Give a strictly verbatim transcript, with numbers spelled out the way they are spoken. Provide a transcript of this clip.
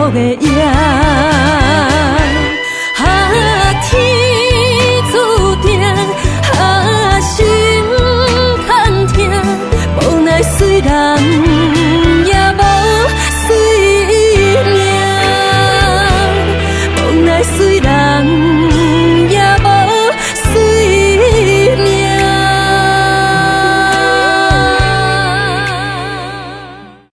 的影。啊，天注定，啊，心牵痛，无奈虽然也无随命，无奈虽然。